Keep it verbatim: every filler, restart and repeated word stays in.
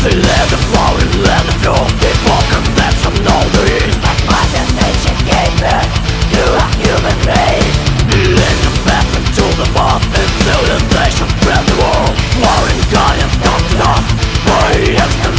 Let the flow and let the truth be spoken. Let some know the ease. Mother Nature gave birth to a human race. Lead the path into the path, and civilization spread the world. Warring guardians come to us by extra